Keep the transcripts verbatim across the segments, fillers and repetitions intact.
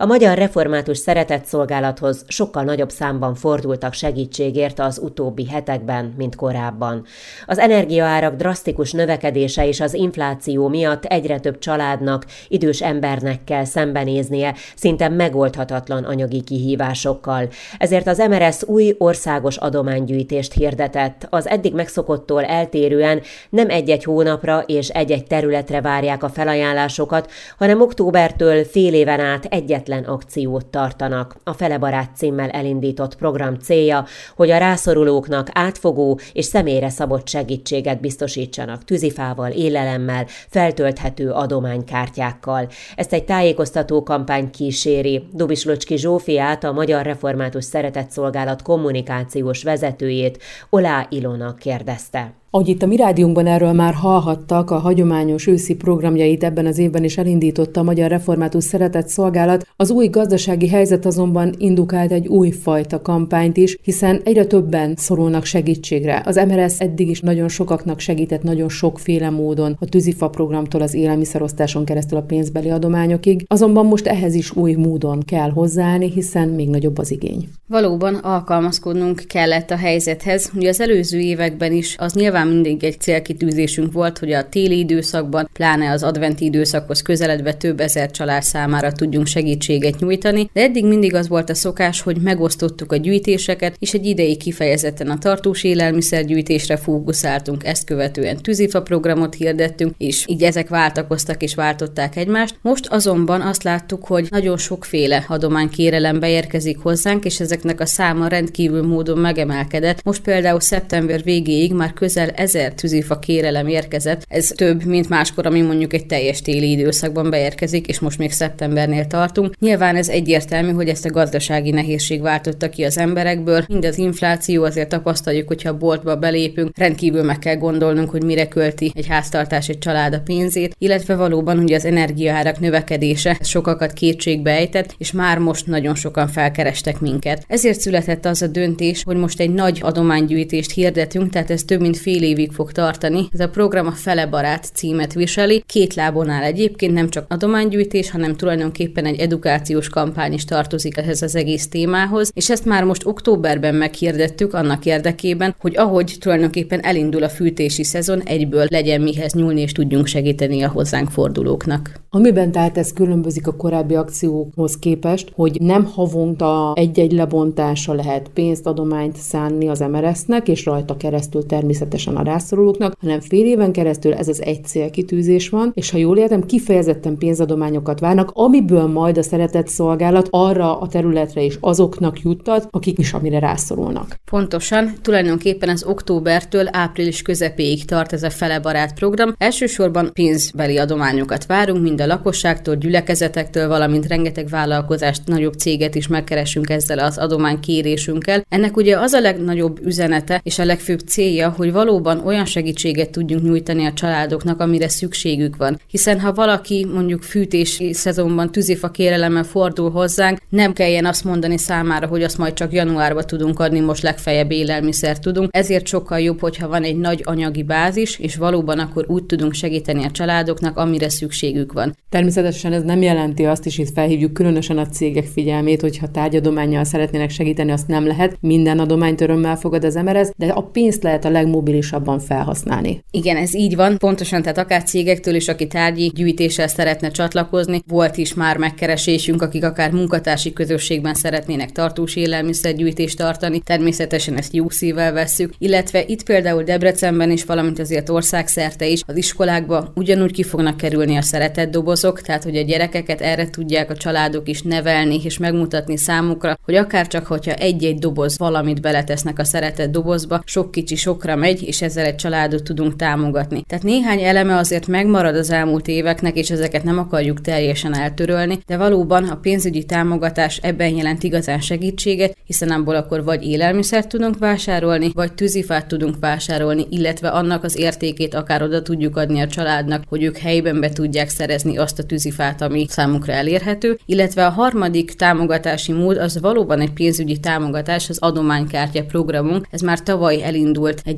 A Magyar Református Szeretetszolgálathoz sokkal nagyobb számban fordultak segítségért az utóbbi hetekben, mint korábban. Az energiaárak drasztikus növekedése és az infláció miatt egyre több családnak, idős embernek kell szembenéznie szinte megoldhatatlan anyagi kihívásokkal. Ezért az em er es új országos adománygyűjtést hirdetett. Az eddig megszokottól eltérően nem egy-egy hónapra és egy-egy területre várják a felajánlásokat, hanem októbertől fél éven át egyetlen akciót tartanak. A Fele barát címmel elindított program célja, hogy a rászorulóknak átfogó és személyre szabott segítséget biztosítsanak tűzifával, élelemmel, feltölthető adománykártyákkal. Ezt egy tájékoztató kampány kíséri. Dubis-Lucski Zsófiát, a Magyar Református Szeretetszolgálat kommunikációs vezetőjét, Olá Ilona kérdezte. Ahogy itt a mi rádiónkban erről már hallhattak, a hagyományos őszi programjait ebben az évben is elindította a Magyar Református Szeretetszolgálat. Az új gazdasági helyzet azonban indukált egy újfajta kampányt is, hiszen egyre többen szorulnak segítségre. Az em er es eddig is nagyon sokaknak segített, nagyon sokféle módon, a tűzifa programtól az élelmiszerosztáson keresztül a pénzbeli adományokig, azonban most ehhez is új módon kell hozzáállni, hiszen még nagyobb az igény. Valóban alkalmazkodnunk kellett a helyzethez. Ugye az előző években is az nyilván mindig egy célkitűzésünk volt, hogy a téli időszakban, pláne az adventi időszakhoz közeledve több ezer család számára tudjunk segítséget nyújtani, de eddig mindig az volt a szokás, hogy megosztottuk a gyűjtéseket, és egy ideig kifejezetten a tartós élelmiszergyűjtésre fókuszáltunk, ezt követően tűzifa programot hirdettünk, és így ezek váltakoztak és váltották egymást. Most azonban azt láttuk, hogy nagyon sokféle adománykérelem beérkezik hozzánk, és ezeknek a száma rendkívül módon megemelkedett. Most például szeptember végéig már közel ezer tűzifa kérelem érkezett. Ez több, mint máskor, ami mondjuk egy teljes téli időszakban beérkezik, és most még szeptembernél tartunk. Nyilván ez egyértelmű, hogy ezt a gazdasági nehézség váltotta ki az emberekből. Mind az infláció, azért tapasztaljuk, hogyha a boltba belépünk, rendkívül meg kell gondolnunk, hogy mire költi egy háztartás, egy család a pénzét, illetve valóban ugye az energiaárak növekedése sokakat kétségbe ejtett, és már most nagyon sokan felkerestek minket. Ezért született az a döntés, hogy most egy nagy adománygyűjtést hirdetünk, tehát ez több mint fél évig fog tartani. Ez a program a Fele barát címet viseli. Két lábon áll egyébként, nem csak adománygyűjtés, hanem tulajdonképpen egy edukációs kampány is tartozik ehhez az egész témához, és ezt már most októberben meghirdettük annak érdekében, hogy ahogy tulajdonképpen elindul a fűtési szezon, egyből legyen mihez nyúlni, és tudjunk segíteni a hozzánk fordulóknak. Amiben tehát ez különbözik a korábbi akciókhoz képest, hogy nem havonta egy-egy lebontásra lehet pénzt, adományt szánni az em er es-nek, és rajta keresztül természetesen a rászorulóknak, hanem fél éven keresztül ez az egy célkitűzés van, és ha jól értem, kifejezetten pénzadományokat várnak, amiből majd a Szeretetszolgálat arra a területre is azoknak juttat, akik is amire rászorulnak. Pontosan, tulajdonképpen az októbertől április közepéig tart ez a Fele barát program. Elsősorban pénzbeli adományokat várunk, mind a lakosságtól, gyülekezetektől, valamint rengeteg vállalkozást, nagyobb céget is megkeresünk ezzel az adománykérésünkkel. Ennek ugye az a legnagyobb üzenete és a legfőbb célja, hogy valóban olyan segítséget tudjunk nyújtani a családoknak, amire szükségük van. Hiszen ha valaki mondjuk fűtési szezonban tűzifa kérelemmel fordul hozzánk, nem kelljen azt mondani számára, hogy azt majd csak januárban tudunk adni, most legfeljebb élelmiszer tudunk. Ezért sokkal jobb, hogyha van egy nagy anyagi bázis, és valóban akkor úgy tudunk segíteni a családoknak, amire szükségük van. Természetesen ez nem jelenti azt is, itt felhívjuk különösen a cégek figyelmét, hogyha tárgyadománnyal szeretnének segíteni, azt nem lehet. Minden adományt örömmel fogad az em er es, de a pénzt lehet a legmobilisabban felhasználni. Igen, ez így van. Pontosan, tehát akár cégektől is, aki tárgyi gyűjtéssel szeretne csatlakozni, volt is már megkeresésünk, akik akár munkatársi közösségben szeretnének tartós élelmiszergyűjtést tartani. Természetesen ezt jó szívvel vesszük, illetve itt például Debrecenben is, valamint azért országszerte is az iskolákba ugyanúgy ki fognak kerülni a szeretetdobozok, tehát hogy a gyerekeket erre tudják a családok is nevelni és megmutatni számukra, hogy akár csak, hogyha egy-egy doboz valamit beletesznek a szeretetdobozba, sok kicsi sokra megy, és ezzel egy családot tudunk támogatni. Tehát néhány eleme azért megmarad az elmúlt éveknek, és ezeket nem akarjuk teljesen eltörölni, de valóban a pénzügyi támogatás ebben jelent igazán segítséget, hiszen abból akkor vagy élelmiszert tudunk vásárolni, vagy tűzifát tudunk vásárolni, illetve annak az értékét akár oda tudjuk adni a családnak, hogy ők helyben be tudják szerezni azt a tűzifát, ami számukra elérhető, illetve a harmadik támogatási mód az valóban egy pénzügyi támogatás, az adománykártya programunk. Ez már tavaly elindult egy ilyen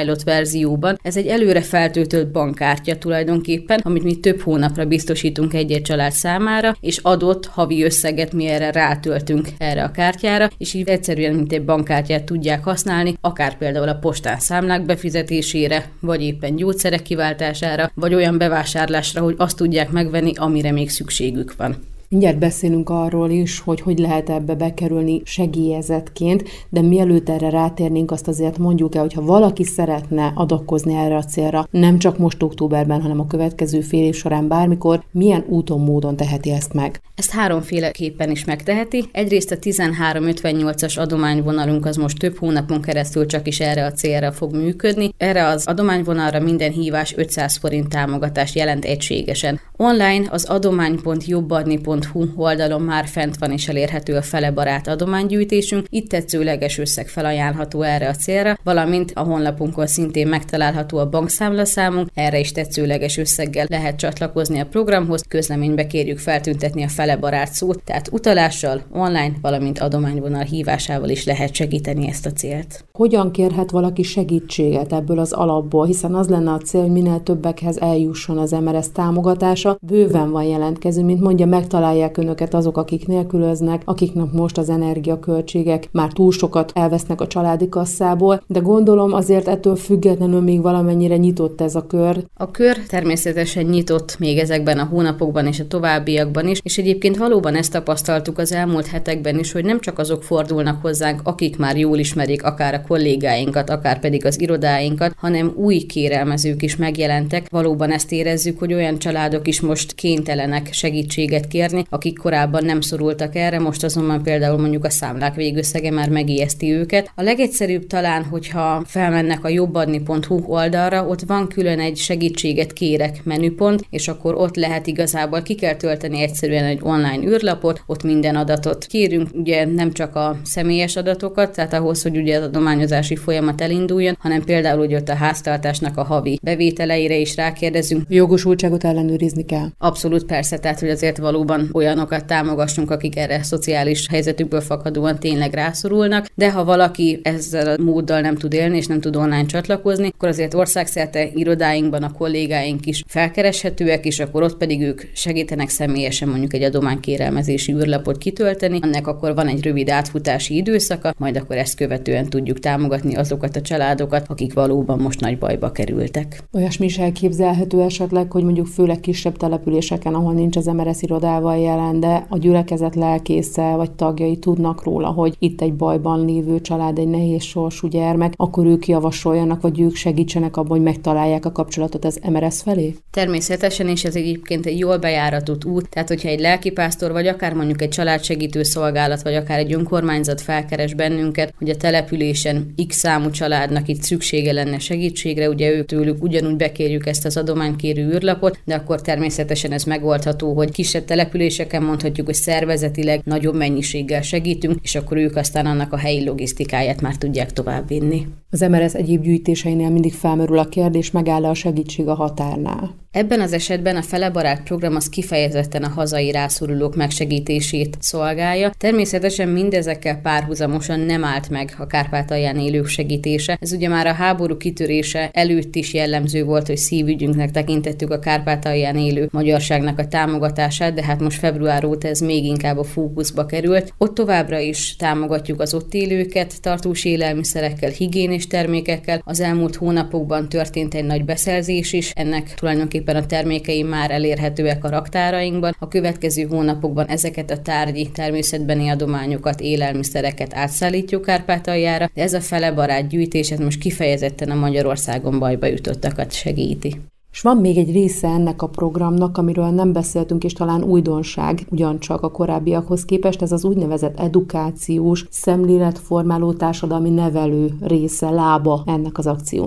pilot verzióban. Ez egy előre feltöltött bankkártya tulajdonképpen, amit mi több hónapra biztosítunk egy-egy család számára, és adott havi összeget mi erre rátöltünk erre a kártyára, és így egyszerűen, mint egy bankkártyát tudják használni, akár például a postán számlák befizetésére, vagy éppen gyógyszerek kiváltására, vagy olyan bevásárlásra, hogy azt tudják megvenni, amire még szükségük van. Mindjárt beszélünk arról is, hogy hogy lehet ebbe bekerülni segélyezetként, de mielőtt erre rátérnénk, azt azért mondjuk el, hogyha valaki szeretne adakozni erre a célra, nem csak most októberben, hanem a következő fél év során bármikor, milyen úton, módon teheti ezt meg? Ezt háromféleképpen is megteheti. Egyrészt a tizenhárom ötvennyolcas adományvonalunk az most több hónapon keresztül csak is erre a célra fog működni. Erre az adományvonalra minden hívás ötszáz forint támogatást jelent egységesen. Online az adomány pont jobbadni pont hu oldalon már fent van és elérhető a Fele Barát adománygyűjtésünk. Itt tetszőleges összeg felajánlható erre a célra, valamint a honlapunkon szintén megtalálható a bankszámlaszámunk, erre is tetszőleges összeggel lehet csatlakozni a programhoz. Közleménybe kérjük feltüntetni a Fele Barát szót, tehát utalással, online, valamint adományvonal hívásával is lehet segíteni ezt a célt. Hogyan kérhet valaki segítséget ebből az alapból, hiszen az lenne a cél, hogy minél többekhez eljusson az em er es támogatása. Bőven van jelentkező, mint mondja, megtalálják önöket azok, akik nélkülöznek, akiknek most az energiaköltségek már túl sokat elvesznek a családi kasszából, de gondolom azért ettől függetlenül még valamennyire nyitott ez a kör. A kör természetesen nyitott még ezekben a hónapokban és a továbbiakban is, és egyébként valóban ezt tapasztaltuk az elmúlt hetekben is, hogy nem csak azok fordulnak hozzánk, akik már jól ismerik akár a kollégáinkat, akár pedig az irodáinkat, hanem új kérelmezők is megjelentek. Valóban ezt érezzük, hogy olyan családok is most kénytelenek segítséget kérni, akik korábban nem szorultak erre, most azonban például mondjuk a számlák végösszege már megijeszti őket. A legegyszerűbb talán, hogyha felmennek a jobbadni pont hu oldalra, ott van külön egy segítséget kérek menüpont, és akkor ott lehet igazából, ki kell tölteni egyszerűen egy online űrlapot, ott minden adatot kérünk, ugye nem csak a személyes adatokat, tehát ahhoz, hogy ugye az adományozási folyamat elinduljon, hanem például ugye ott a háztartásnak a havi bevételeire is rákérdezünk. Jogosultságot ellenőrizni kell. Abszolút persze, tehát hogy azért valóban olyanokat támogassunk, akik erre szociális helyzetükből fakadóan tényleg rászorulnak, de ha valaki ezzel a móddal nem tud élni és nem tud online csatlakozni, akkor azért országszerte irodáinkban a kollégáink is felkereshetőek, és akkor ott pedig ők segítenek személyesen mondjuk egy adománykérelmezési űrlapot kitölteni. Ennek akkor van egy rövid átfutási időszaka, majd akkor ezt követően tudjuk támogatni azokat a családokat, akik valóban most nagy bajba kerültek. Olyasmi is elképzelhető esetleg, hogy mondjuk főleg kisebb településeken, ahol nincs az em er es irodával jelen, de a gyülekezet lelkésze vagy tagjai tudnak róla, hogy itt egy bajban lévő család, egy nehéz sorsú gyermek, akkor ők javasoljanak, vagy ők segítsenek abban, hogy megtalálják a kapcsolatot az em er es felé? Természetesen, és ez egyébként egy jól bejáratott út, tehát hogyha egy lelkipásztor, vagy akár mondjuk egy családsegítő szolgálat, vagy akár egy önkormányzat felkeres bennünket, hogy a településen X számú családnak itt szüksége lenne segítségre, ugye ők tőlük ugyanúgy bekérjük ezt az adománykérő űrlapot, de akkor természetesen ez megoldható, hogy kisebb településeken mondhatjuk, hogy szervezetileg nagyobb mennyiséggel segítünk, és akkor ők aztán annak a helyi logisztikáját már tudják továbbvinni. Az em er es egyéb gyűjtéseinél mindig felmerül a kérdés, megáll a segítség a határnál. Ebben az esetben a Fele Barát program az kifejezetten a hazai rászorulók megsegítését szolgálja. Természetesen mindezekkel párhuzamosan nem állt meg a Kárpátalján élők segítése. Ez ugye már a háború kitörése előtt is jellemző volt, hogy szívügyünknek tekintettük a Kárpátalján élő magyarságnak a támogatását, de hát most február óta ez még inkább a fókuszba került. Ott továbbra is támogatjuk az ott élőket tartós élelmiszerekkel, higiénés termékekkel. Az elmúlt hónapokban történt egy nagy beszerzés is, ennek tulajdonképpen a termékei már elérhetőek a raktárainkban. A következő hónapokban ezeket a tárgyi természetbeni adományokat, élelmiszereket átszállítjuk Kárpátaljára, de ez a Fele Barát gyűjtés, ez most kifejezetten a Magyarországon bajba jutottakat segíti. És van még egy része ennek a programnak, amiről nem beszéltünk, és talán újdonság, ugyancsak a korábbiakhoz képest, ez az úgynevezett edukációs, szemléletformáló, társadalmi nevelő része, lába ennek az akciónak.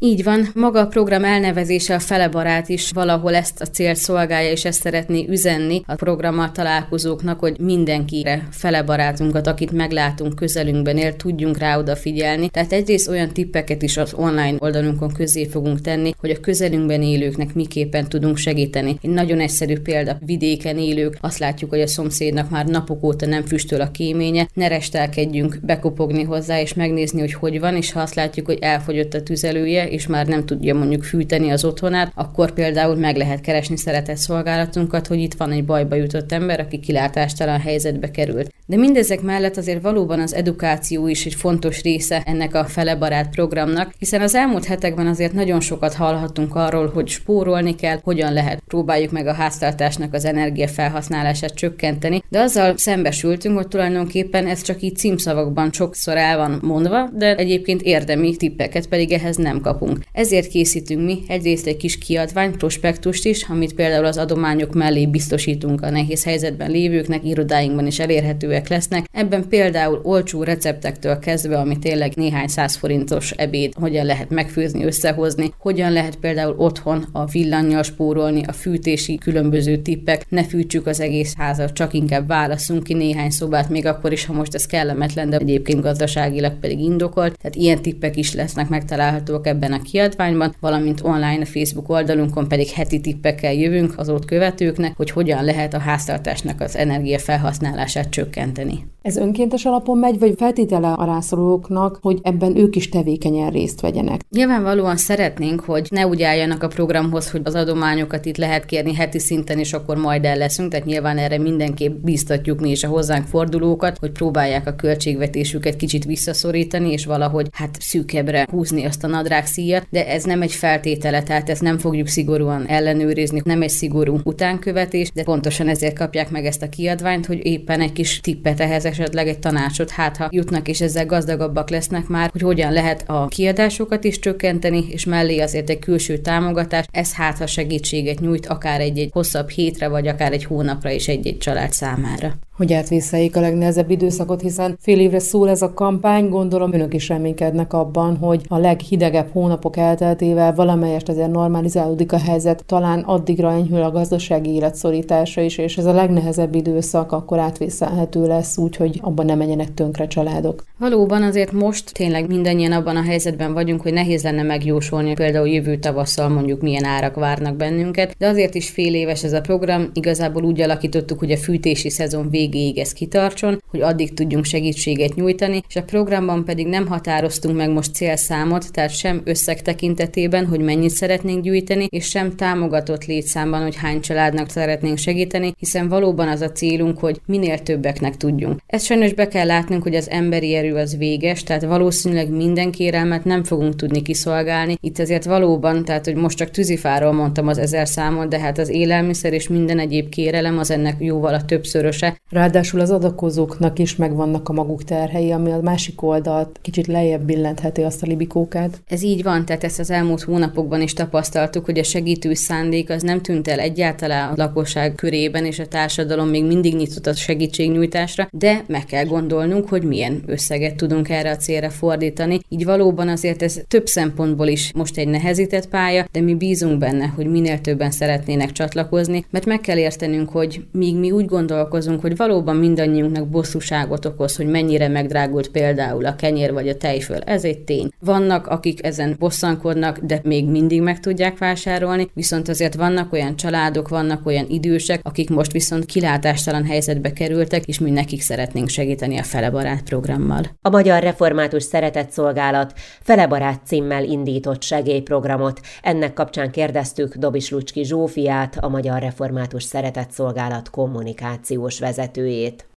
Így van, maga a program elnevezése, a Felebarát is valahol ezt a célt szolgálja, és ezt szeretné üzenni a programmal találkozóknak, hogy mindenkire felebarátunkat, akit meglátunk közelünkben él, tudjunk rá odafigyelni. Tehát egyrészt olyan tippeket is az online oldalunkon közé fogunk tenni, hogy a közelünkben élőknek miképpen tudunk segíteni. Egy nagyon egyszerű példa, vidéken élők, azt látjuk, hogy a szomszédnak már napok óta nem füstöl a kéménye, ne restelkedjünk bekopogni hozzá és megnézni, hogy hogy van, és ha azt látjuk, hogy elfogyott a tüzelője, és már nem tudja mondjuk fűteni az otthonát, akkor például meg lehet keresni szeretett szolgálatunkat, hogy itt van egy bajba jutott ember, aki kilátástalan helyzetbe került. De mindezek mellett azért valóban az edukáció is egy fontos része ennek a Felebarát programnak, hiszen az elmúlt hetekben azért nagyon sokat hallhattunk arról, hogy spórolni kell, hogyan lehet. Próbáljuk meg a háztartásnak az energiafelhasználását csökkenteni, de azzal szembesültünk, hogy tulajdonképpen ez csak így címszavakban sokszor el van mondva, de egyébként érdemi tippeket pedig ehhez nem kapunk. Ezért készítünk mi egyrészt egy kis kiadvány, prospektust is, amit például az adományok mellé biztosítunk a nehéz helyzetben lévőknek, irodáinkban is elérhetőek lesznek. Ebben például olcsó receptektől kezdve, ami tényleg néhány száz forintos ebéd, hogyan lehet megfőzni, összehozni, hogyan lehet például otthon a villannyal spórolni, a fűtési különböző tippek, ne fűtsük az egész házat, csak inkább válasszunk ki néhány szobát, még akkor is, ha most ez kellemetlen, de egyébként gazdaságilag pedig indokolt. Tehát ilyen tippek is lesznek megtalálhatók ebben a kiadványban, valamint online a Facebook oldalunkon pedig heti tippekkel jövünk az ott követőknek, hogy hogyan lehet a háztartásnak az energiafelhasználását csökkenteni. Ez önkéntes alapon megy, vagy feltétele a rászorulóknak, hogy ebben ők is tevékenyen részt vegyenek? Nyilvánvalóan szeretnénk, hogy ne úgy álljanak a programhoz, hogy az adományokat itt lehet kérni heti szinten, és akkor majd el leszünk, tehát nyilván erre mindenképp bíztatjuk mi is a hozzánk fordulókat, hogy próbálják a költségvetésüket kicsit visszaszorítani, és valahogy hát szűkebbre húzni azt a nadrágszíjat, de ez nem egy feltétele, tehát ezt nem fogjuk szigorúan ellenőrizni, nem egy szigorú utánkövetés, de pontosan ezért kapják meg ezt a kiadványt, hogy éppen egy kis tippet ehhez, esetleg egy tanácsot, hát ha jutnak és ezzel gazdagabbak lesznek már, hogy hogyan lehet a kiadásokat is csökkenteni, és mellé azért egy külső támogatás, ez hát ha segítséget nyújt akár egy-egy hosszabb hétre, vagy akár egy hónapra is egy-egy család számára. Hogy átvészeljék a legnehezebb időszakot, hiszen fél évre szól ez a kampány, gondolom önök is reménykednek abban, hogy a leghidegebb hónapok elteltével valamelyest azért normalizálódik a helyzet, talán addigra enyhül a gazdasági életszorítása is, és ez a legnehezebb időszak akkor átvészelhető lesz úgy, hogy abban nem menjenek tönkre családok. Valóban azért most tényleg mindannyian abban a helyzetben vagyunk, hogy nehéz lenne megjósolni, például jövő tavasszal mondjuk milyen árak várnak bennünket, de azért is fél éves ez a program, igazából úgy alakítottuk, hogy a fűtési szezon végéig ez kitartson, hogy addig tudjunk segítséget nyújtani, és a programban pedig nem határoztunk meg most célszámot, tehát sem összeg tekintetében, hogy mennyit szeretnénk gyűjteni, és sem támogatott létszámban, hogy hány családnak szeretnénk segíteni, hiszen valóban az a célunk, hogy minél többeknek tudjunk. Ezt sajnos be kell látnunk, hogy az emberi erő az véges, tehát valószínűleg minden kérelmet nem fogunk tudni kiszolgálni. Itt azért valóban, tehát hogy most csak tűzifáról mondtam az ezer számot, de hát az élelmiszer és minden egyéb kérelem az ennek jóval a többszöröse. Ráadásul az adakozóknak is megvannak a maguk terhei, ami a másik oldalt kicsit lejjebb billentheti azt a libikókát. Ez így van, tehát ezt az elmúlt hónapokban is tapasztaltuk, hogy a segítő szándék az nem tűnt el egyáltalán a lakosság körében, és a társadalom még mindig nyitott a segítségnyújtásra, de meg kell gondolnunk, hogy milyen összeget tudunk erre a célra fordítani. Így valóban azért ez több szempontból is most egy nehezített pálya, de mi bízunk benne, hogy minél többen szeretnének csatlakozni, mert meg kell értenünk, hogy míg mi úgy gondolkozunk, hogy valóban mindannyiunknak bosszúságot okoz, hogy mennyire megdrágult például a kenyér vagy a tejföl. Ez egy tény. Vannak, akik ezen bosszankodnak, de még mindig meg tudják vásárolni, viszont azért vannak olyan családok, vannak olyan idősek, akik most viszont kilátástalan helyzetbe kerültek, és mi nekik szeretnénk segíteni a Felebarát programmal. A Magyar Református Szeretetszolgálat Felebarát címmel indított segélyprogramot. Ennek kapcsán kérdeztük Dobis Lucski Zsófiát, a Magyar Református Szeretetszolgálat kommunikációs vezetőjét.